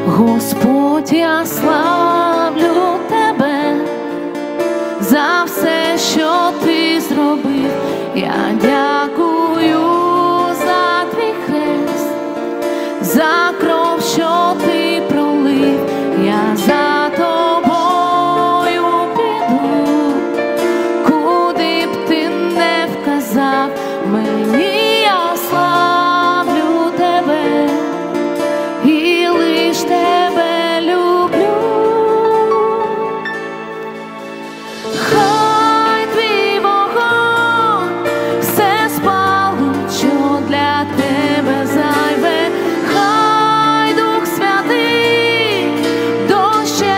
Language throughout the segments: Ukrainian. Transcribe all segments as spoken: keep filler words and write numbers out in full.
Господь, я славлю Тебе за все, що Ти зробив. Я дякую за Твій хрест, за кров, що Ти пролив. Я за Тобою піду, куди б Ти не вказав мені. Я славлю Тебе і лиш Тебе люблю. Хай Твій вогонь все спалить, що для Тебе зайве. Хай Дух Святий дощем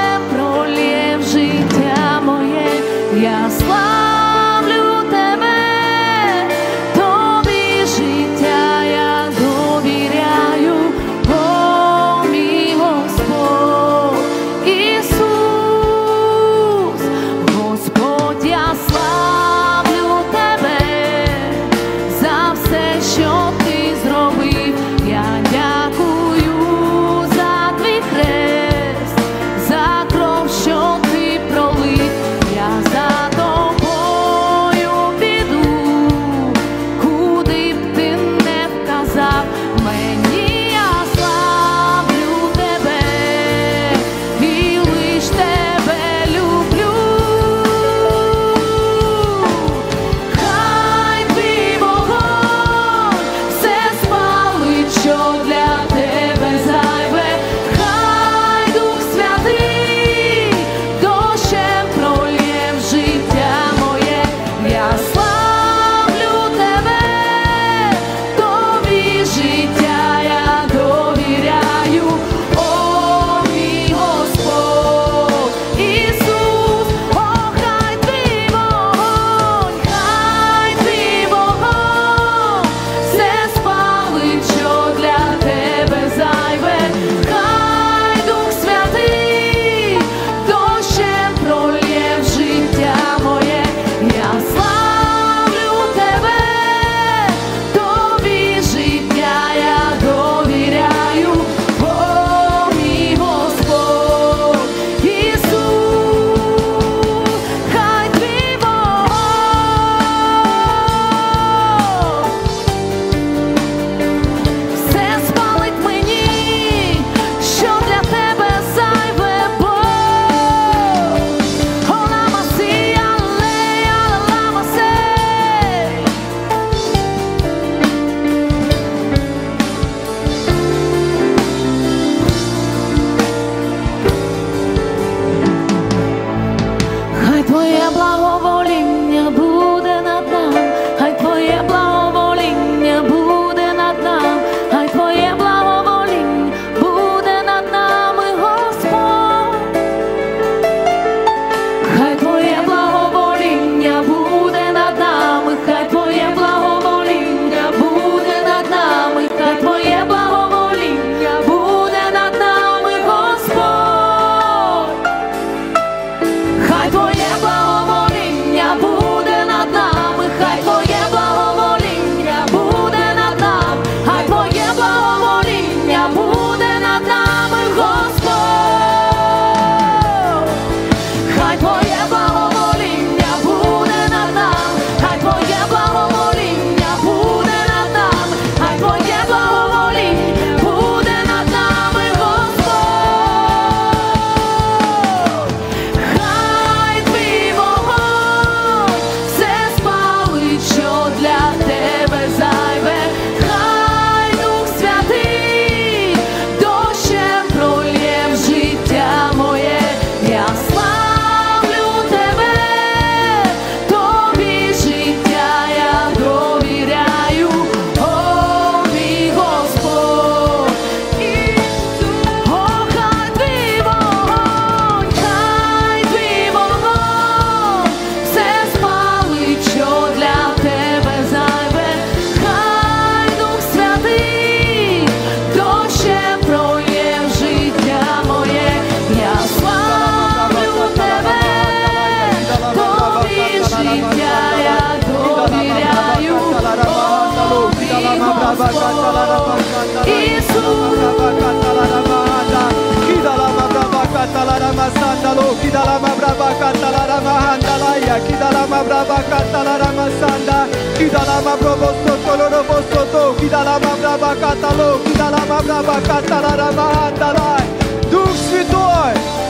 Sandalo, Kidalama Braba Catalarama Handalaya, Kidalama Braba Catalarama Sanda, Kidalama Brobo Soto, Lorobo Soto, Kidalama Braba Catalo, Kidalama Braba Catalarama Handalai. Duch Святой!